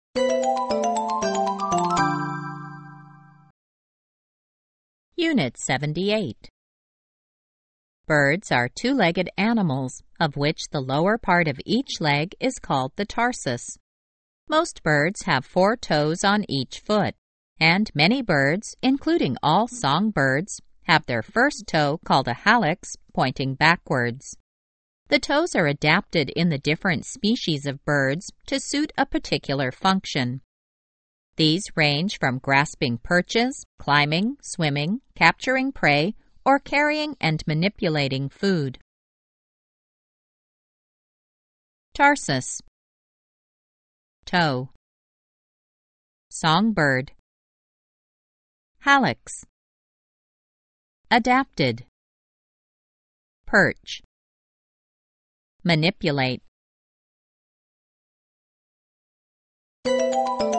Unit 78. Birds are two-legged animals, of which the lower part of each leg is called the tarsus. Most birds have 4 toes on each foot, and many birds, including all songbirds, have their first toe called a hallux pointing backwards. The toes are adapted in the different species of birds to suit a particular function. These range from grasping perches, climbing, swimming, capturing prey, or carrying and manipulating food. Tarsus. Toe. Songbird. Hallux. Adapted. Perch. Manipulate.